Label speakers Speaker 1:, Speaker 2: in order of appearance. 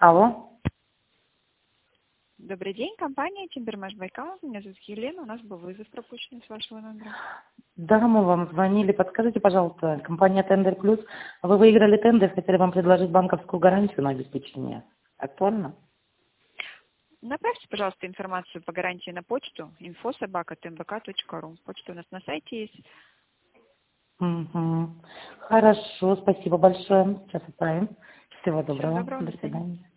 Speaker 1: Алло.
Speaker 2: Добрый день, компания Тимбермаш Байкал. Меня зовут Елена. У нас был вызов пропущенный с вашего номера.
Speaker 1: Да, мы вам звонили. Подскажите, пожалуйста, компания Тендер Плюс. Вы выиграли тендер, хотели вам предложить банковскую гарантию на обеспечение. Актуально?
Speaker 2: Направьте, пожалуйста, информацию по гарантии на почту info@tmbk.ru. Почта у нас на сайте есть.
Speaker 1: Угу. Хорошо, спасибо большое. Сейчас отправим. Всего
Speaker 2: Всего
Speaker 1: доброго.
Speaker 2: доброго,
Speaker 1: До
Speaker 2: до свидания.
Speaker 1: свидания.